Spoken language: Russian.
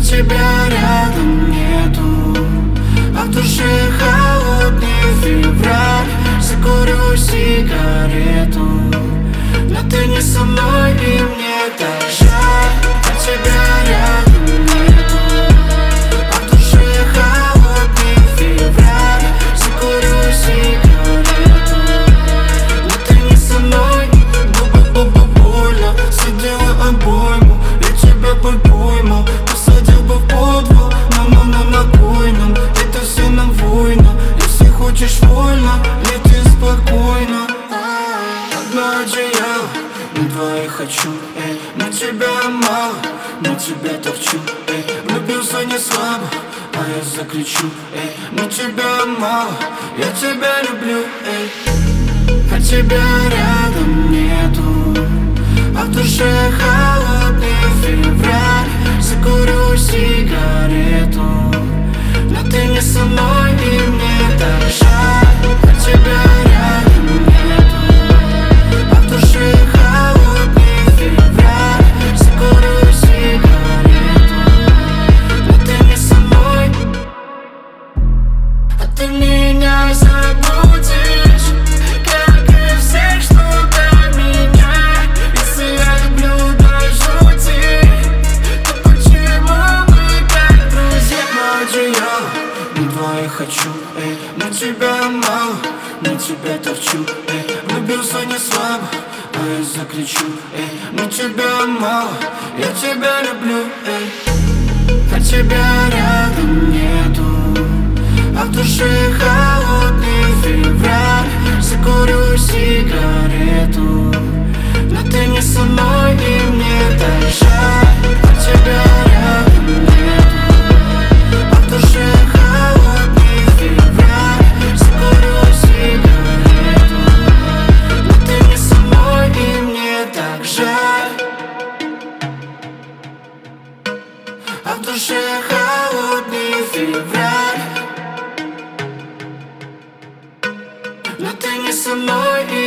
тебя рядом нету, а в душе холодный февраль. Закурю сигарету, но ты не со мной, и мне так жаль. А тебя рядом нету, а в душе холодный февраль. Закурю сигарету, но ты не со мной. Больно, сидела обойму, я тебя поймал. Посадил бы в подвал, на койном. Это все нам война, если хочешь вольно, лети спокойно. Одно одеяло, на двоих хочу, эй. На тебя мало, на тебя торчу, эй. Влюбился не слабо, а я закричу, эй. На тебя мало, я тебя люблю, эй. А тебя рядом нету, а в душе холодный февраль. Закурю сигарету, но ты не со мной, и мне так жаль. А тебя рядом нету, а в душе холодный февраль. Закурю сигарету, но ты не со мной. А ты меня забудешь, как и всех, что до меня. Если я люблю до жути, то почему мы как друзья? На одеяло, на двоих хочу, эй. На тебя мало, на тебя торчу, эй. Влюбился не слабо, а я закричу, эй. На тебя мало, я тебя люблю, эй. А тебя рядом нету, а в душе холодный февраль. Закурю сигарету, но ты не со мной, и мне так жаль. А тебя рядом нету, а в душе холодный февраль. Закурю сигарету, но ты не со мной, и мне так жаль. А в душе холодный февраль, но ты не со мной.